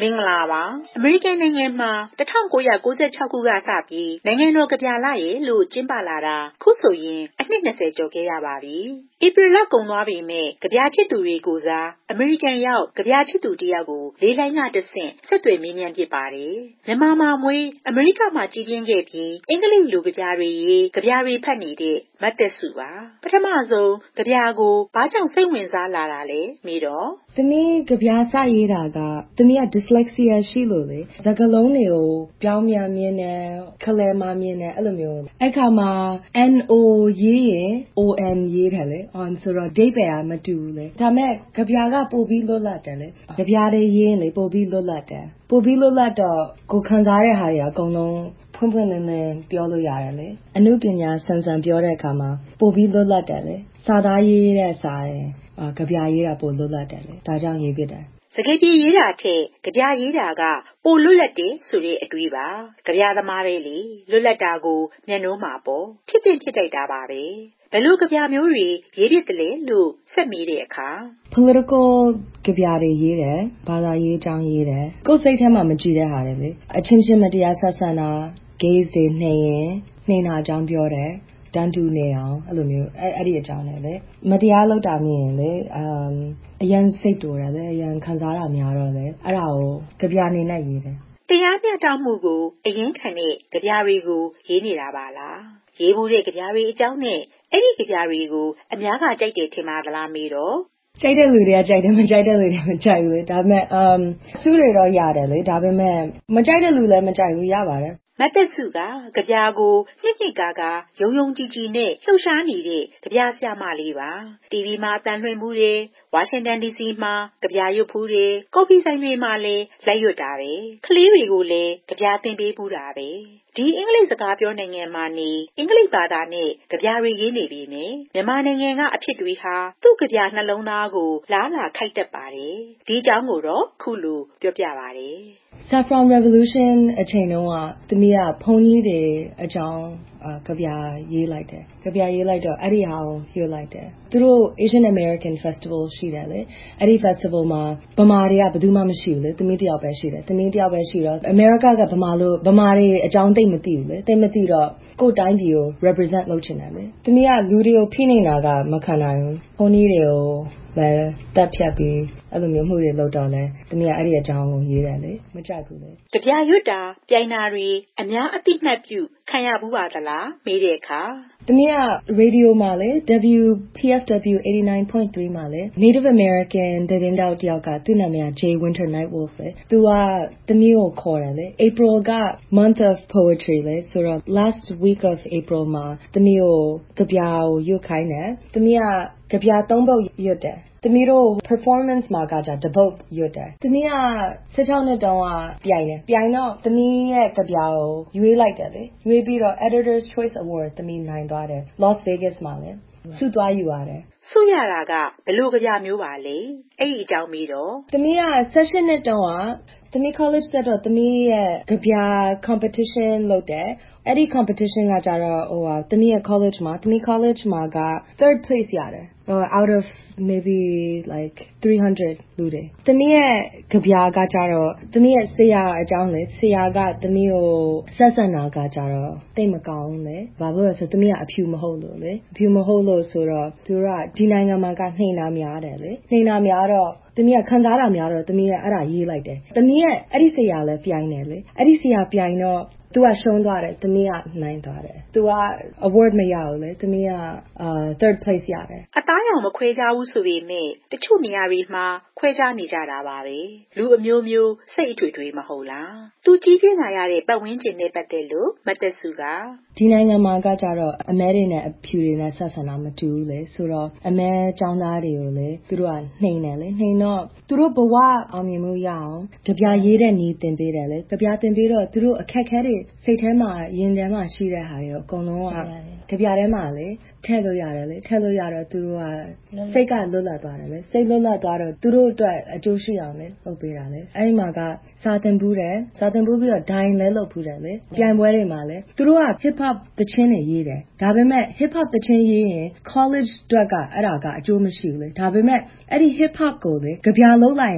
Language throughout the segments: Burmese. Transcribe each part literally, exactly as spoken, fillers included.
မင်္ဂလာပါအမေရိကန်နိုင်ငံမှာတစ်ထောင်ကိုးရာကိုးဆယ်ခြောက်ခုကစပြီးနိုင်ငံတော်ကဗျာလရေလို့ကျင်းပလာတာခုဆိုရင်အနှစ်နှစ်ဆယ်ကျော်ခဲ့ရပါပြီဧပြီလကုန်သွားပြီမဲ့ကဗျာချစ်သူတွေကိုစားအမေရိကန်ရောက်ကဗျာချစ်သူတယောက်ကိုလေးလိုင်းကတဆင့်ဆက်သွယ်မေးမြန်းဖြစ်ပါတယ်မြန်မာမှာမွေးအမေရိကမှာကြီးပြင်းခဲ့ပြီးအင်္ဂလိပ်လိုကဗျာတွေရေးကဗျာတွေဖတ်နေတဲ့မတ်သက်စုပါပထမဆုံးကဗျာကိုဘာကြောင့်စိတ်ဝင်စားလာတာလဲမေးတော့သမီးကဗျာစရေးတာကသမီးက dyslexia ရှိလို့လေစကားလုံးတွေကိုပြောင်းပြန်မြင်တယ်ခလဲမမြင်တယ်အဲ့လိုမျိုးအဲ့ခါမှာ no ရေးရင် on ရေးတယ်လေ on ဆိုတော့ဒိတ်ပဲမတူဘူးလေဒါမဲ့ကဗျာကပို့ပြီးလွတ်လပ်တယ်လေကဗျာတွေရေးရင်လေပို့ပြီးလွတ်လပ်တယ်ပို့ပြီးလွတ်လပ်တော့ကိုခံစားတဲ့ဟာတွေအကုန်လုံးဖွင့်ဖွင့်လင်းလင်းပြောလို့ရတယ်လေအနုပညာဆန်ဆန်ပြောတဲ့အခါမှာပို့ပြီးလွတ်လပ်တယ်လေစာသားရေးတဲ့စာရင်ကဗျာရေးတာပို့လွတ်လပ်တယ်လေဒါကြောင့်ရေးပြတယ်စကားပြေရေးတာထက်ကြပြရေးတာကပိုလွတ်လပ်တယ်ဆိုတဲ့အတွေးပါကြပြသမားပဲလေလွတ်လပ်တာကိုမျက်နှိုးမှာပေါ့ဖြစ်တင်ဖြစ်တိုက်တာပါပဲဘယ်လိုကြပြမျိုးတွေရေးဖြစ်တယ်လဲလို့ဆက်မေးတဲ့အခါ political ကြပြတွေရေးတယ်ဘာသာရေးအကြောင်းရေးတယ်ကိုယ်စိတ်ထဲမှာမကြည့်တဲ့ဟာတွေလေအချင်းချင်းမတရားဆက်ဆံတာ gays တွေနှိမ်ရင်နှိမ်တာအကြောင်းပြောတယ်တန်းတူနေအောင်အဲ့လိုမျိုးအဲ့အဲ့ဒီအကြောင်းနဲ့လေမတရားလုပ်တာမြင်ရင်လေအမ်အရန်စိတ်တူတယ်လေအရန်ခံစားတာများတော့လေအဲ့ဒါကိုကြပြနေနဲ့ရေးတယ်တရားမျှတမှုကိုအရင်ခံတဲ့ကြပြတွေကိုရေးနေတာပါလားရေးမှုတဲ့ကြပြတွေအကြောင်းနဲ့အဲ့ဒီကြပြတွေကိုအများကကြိုက်တယ်ထင်ပါသလားမေးတော့ကြိုက်တဲ့လူတွေကကြိုက်တယ်မကြိုက်တဲ့လူတွေမကြိုက်ဘူးလေဒါပေမဲ့အမ်စုတွေတော့ရတယ်လေဒါပေမဲ့မကြိုက်တဲ့လူလည်းမကြိုက်ဘူးရပါတယ်မတ်သက်စုကကြပြကိုနှစ်နှစ်ကာကာယုံယုံကြည်ကြည်နဲ့လှုပ်ရှားနေတဲ့ကြပြဆရာမလေးပါ တီဗီ မှာအသံလွှင့်မှုတွေဝါရှင်တန်ဒီစီမှာကြပြရွတ်ဖူးတွေကော်ဖီဆိုင်တွေမှာလည်းလက်ရွတ်တာပဲကလေးတွေကိုလည်းကြပြသင်ပေးဖူးတာပဲဒီအင်္ဂလိပ်စကားပြောနိုင်ငံမှာနေအင်္ဂလိပ်ဘာသာနဲ့ကြပြတွေရေးနေပြီမယ်မြန်မာနိုင်ငံကအဖြစ်တွေဟာသူ့ကြပြနှလုံးသားကိုလားလာခိုက်တတ်ပါတယ်ဒီအကြောင်းကိုတော့ခုလိုပြောပြပါတယ် Saffron Revolution အချိန်တုန်းကသမီးကဘုန်းကြီးတွေအကြောင်းကဗျာရေးလိုက်တယ်ကဗျာရေးလိုက်တော့အဲ့ဒီဟာကိုရွတ်လိုက်တယ်သူတို့ Asian American Festival ရှိတယ်လေအဲ့ဒီ Festival မှာဗမာတွေကဘယ်သူမှမရှိဘူးလေသမီးတယောက်ပဲရှိတယ်သမီးတယောက်ပဲရှိတော့ America ကဗမာလို့ဗမာတွေအကြောင်းသိမသိဘူးလေသိမသိတော့ကိုယ်တိုင်းပြည်ကို represent လုပ်ချင်တယ်လေသမီးကလူတွေကိုဖိနေတာကမခံနိုင်ဘူးဘုန်းကြီးတွေကိုလည်းတက်ဖြတ်ပြီးအဲ့လိုမျိုးမှုတွေလုပ်တော့လဲသမီးကအဲ့ဒီအကြောင်းကိုရေးတယ်လေမကြိုက်ဘူးလေကြပြရွတ်တာပြိုင်တာတွေအများအသိမှတ်ပြုခံရဘူးပါသလားမေးတဲ့အခါသမီးက radio မှာလေ W P F W eighty-nine point three မှာလေ Native American သတင်းတောက်တယောက်ကသူ့နာမည်က Jay Winter Nightwolf လေသူကသမီးကိုခေါ်တယ်လေ April က month of poetry လေဆိုတော့ last week of April မှာသမီးကိုကြပြကိုရွတ်ခိုင်းတယ်သမီးကကြပြသုံးပုဒ်ရွတ်တယ်သမီးတို့ performance မှာကကြတပုတ်ရွတ်တယ်သမီးကsixteenနှစ်တုန်းကပြိုင်တယ်ပြိုင်တော့သမီးရဲ့ကြပြကိုရွေးလိုက်တယ်လေရွေးပြီးတော့ Editor's Choice Award သမီးနိုင်သွားတယ် Las Vegas မှာလေဆုသွားယူရတယ်ဆုရတာကဘယ်လိုကြပြမျိုးပါလဲအဲ့ဒီအကြောင်းမေးတော့သမီးကeighteenနှစ်တုန်းကသမီး college တက်တော့သမီးရဲ့ကြပြ competition လုပ်တယ်အဲ့ဒီ competition ကကြတော့ဟိုဟာသမီးရဲ့ college မှာသမီး college မှာက third place ရတယ် out of maybe like three hundred လူတွေသမီးရဲ့ကြပြကကြတော့သမီးရဲ့ဆရာအကြောင်းလေဆရာကသမီးကိုဆက်ဆံတာကကြတော့တိတ်မကောင်းဘူးလေဘာလို့လဲဆိုသမီးကအဖြူမဟုတ်လို့လေအဖြူမဟုတ်လို့ဆိုတော့သူကဒီနိုင်ငံမှာကနှိမ်တာများတယ်လေနှိမ်တာများတော့သမီးကခံစားတာများတော့သမီးကအဲ့ဒါရေးလိုက်တယ်သမီးရဲ့အဲ့ဒီဆရာလည်းပြိုင်တယ်လေအဲ့ဒီဆရာပြိုင်တော့သူကရှုံးသွားတယ်သမီးကနိုင်သွားတယ်သူက award မရဘူးလေသမီးက uh, third place ရတယ်အသားရောင်မခွဲခြားဘူးဆိုပေမဲ့တချို့နေရာတွေမှာခွဲခြားနေကြတာပါပဲလူအမျိုးမျိုးစိတ်အထွေထွေမဟုတ်လားသူကြီးပြင်းလာရတဲ့ပတ်ဝန်းကျင်နဲ့ပတ်သက်လို့မသက်စုကဒီနိုင်ငံမှာကကြတော့အမဲတွေနဲ့အဖြူတွေနဲ့ဆက်ဆံတာမတူဘူးလေဆိုတော့အမဲចောင်းသားတွေကိုလေသူတို့ကနှိမ်တယ်လေနှိမ်တော့သူတို့ဘဝအောင်မြင်မှုရအောင်ကြပြရေးတဲ့နေသင်ပေးတယ်လေကြပြသင်ပေးတော့သူတို့အခက်ခဲတွေစိတ်ထဲမှာရင်ထဲမှာရှိတဲ့ဟာတွေအကုန်လုံးကကြပြထဲမှာလေထည့်လို့ရတယ်လေထည့်လို့ရတော့သူတို့ကစိတ်ကလွတ်လပ်သွားတယ်လေစိတ်လွတ်လပ်သွားတော့သူတို့အတွက်အကျိုးရှိအောင်လေလုပ်ပေးတာလေအဲ့ဒီမှာကစာသင်ဘူးတယ်စာသင်ဘူးပြီးတော့ dine လဲလုပ်ဘူးတယ်လေပြိုင်ပွဲတွေမှာလေသူတို့က hip hop သချင်းတွေရေးတယ်ဒါပေမဲ့ hip hop သချင်းရေးရင် college အတွက်ကအဲ့ဒါကအကျိုးမရှိဘူးလေဒါပေမဲ့အဲ့ဒီ hip hop ကိုလေကြပြလုံးလိုက်ရင်လေ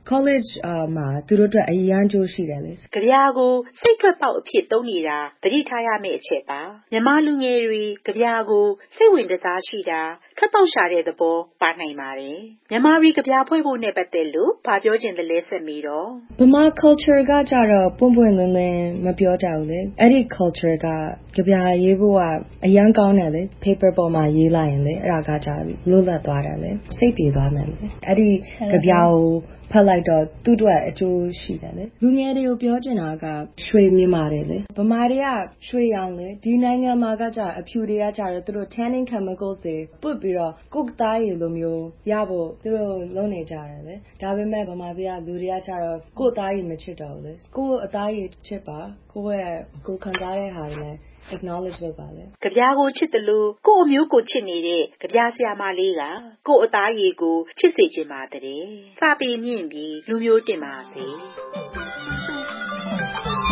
college အာမှာသူတို့အတွက်အရန်ကြိုးရှိတယ်လေကြပြာကိုစိတ်ထွက်ပေါက်အဖြစ်သုံးနေတာသတိထားရမယ့်အချက်ပါမြန်မာလူငယ်တွေကြပြာကိုစိတ်ဝင်စားရှိတာထွက်ပေါက်ရှာတဲ့သဘောပါနိုင်ပါတယ်မြန်မာပြည်ကြပြာဖွဲ့ဖို့နဲ့ပတ်သက်လို့ဘာပြောချင်တယ်လဲဆက်မီတော့ဗမာ culture ကကြတော့ပွန့်ပွန့်လင်းလင်းမပြောကြဘူးလေအဲ့ဒီ culture ကကြပြာရေးဖို့ကအရန်ကောင်းတယ်လေ paper ပေါ်မှာရေးလိုက်ရင်လေအဲ့ဒါကကြလွတ်လပ်သွားတယ်လေစိတ်ပြေသွားမယ်လေအဲ့ဒီကြပြာကိုဖတ်လိုက်တော့သူ့အတွက်အကျိုးရှိတယ်လေလူငယ်တွေကိုပြောချင်တာကရွှေမြမာတယ်လေဗမာတွေကရွှေရောင်လေဒီနိုင်ငံမှာကကြအဖြူတွေကကြတော့သူတို့ tanning chemicals တွေပုတ်ပြီးတော့ကိုယ်သားရည်လိုမျိုးရဖို့သူတို့လုပ်နေကြတယ်လေဒါပေမဲ့ဗမာပြည်ကလူတွေကကြတော့ကိုယ်သားရည်မချစ်တော့ဘူးလေကိုယ်အသားရည်ချစ်ပါကိုယ့်ရဲ့ကိုယ်ခံစားတဲ့ဟာတွေ acknowledge လုပ်ပါလေကြပြာကိုချစ်တယ်လို့ကိုယ့်အမျိုးကိုချစ်နေတဲ့ကြပြာဆရာမလေးကကိုယ့်အသားရည်ကိုချစ်စေခြင်းပါတဲ့စာပေမြင့်ပြီးလူမျိုးတင်ပါစေ